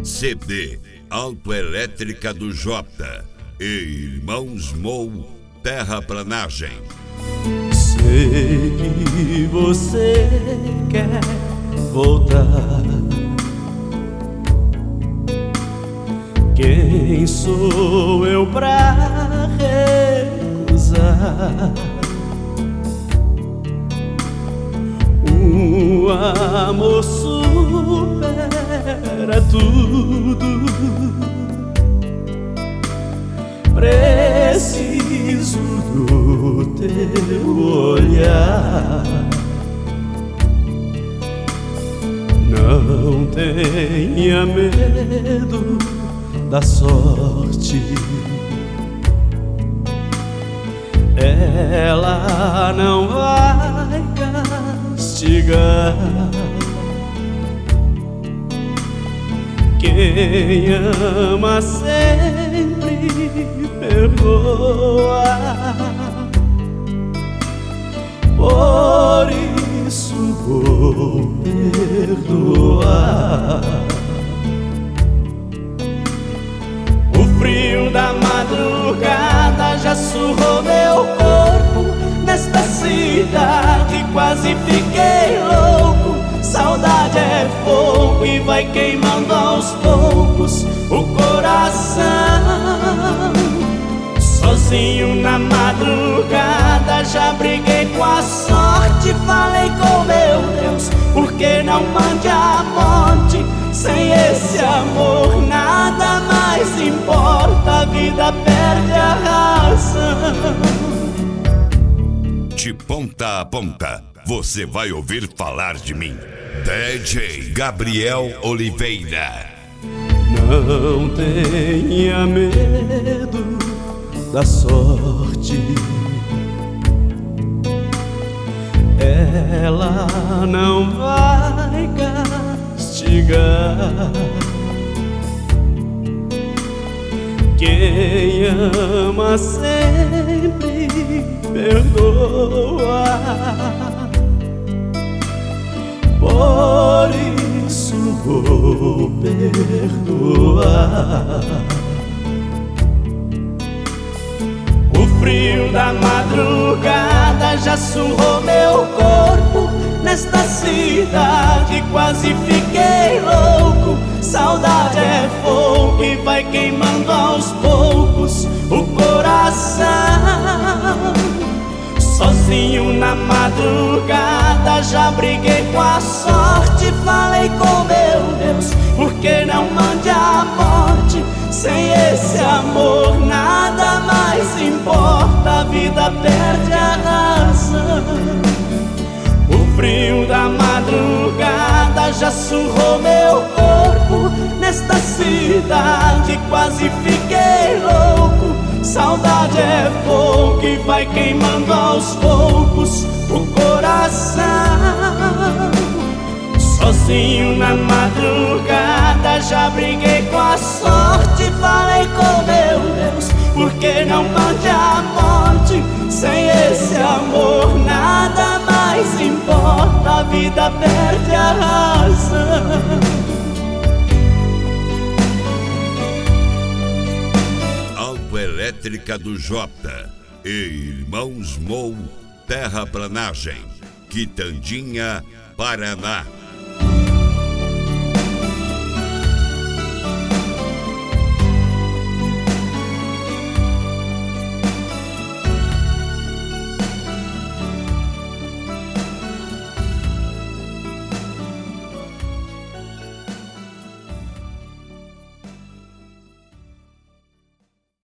CD Autoelétrica do Jota e Irmãos Mou Terraplanagem. Sei que você quer voltar. Quem sou eu pra recusar um amor supera tudo? Preciso do teu olhar. Não tenha medo da sorte, ela não vai castigar. Quem ama sempre perdoa, por isso vou perdoar. O frio da madrugada já surrou meu corpo. Nesta cidade quase fiquei louco. Saudade é fogo e vai queimando aos poucos o coração. Sozinho na madrugada já briguei com a sorte. Falei com meu Deus, por que não mande a morte? Sem esse amor nada mais importa, a vida perde a razão. De ponta a ponta, você vai ouvir falar de mim. DJ Gabriel Oliveira. Não tenha medo da sorte, ela não vai castigar. Quem ama sempre perdoa, por isso vou perdoar. O frio da madrugada já surrou meu corpo. Nesta cidade quase fiquei louco. Saudade é fogo e vai queimando aos poucos o coração. Sozinho na madrugada já briguei com a sorte. Falei com meu Deus, por que não mande a morte? Sem esse amor nada mais importa, a vida perde a razão. O frio da madrugada já surrou meu corpo. Nesta cidade quase fiquei louco. Saudade é fogo que vai queimando aos poucos o coração. Sozinho na madrugada já briguei com a sorte. Falei com meu Deus, por que não mande a morte? Sem esse amor nada mais importa, a vida perde a razão. Autoelétrica do Jota e Irmãos Mou Terraplanagem, Quitandinha, Paraná.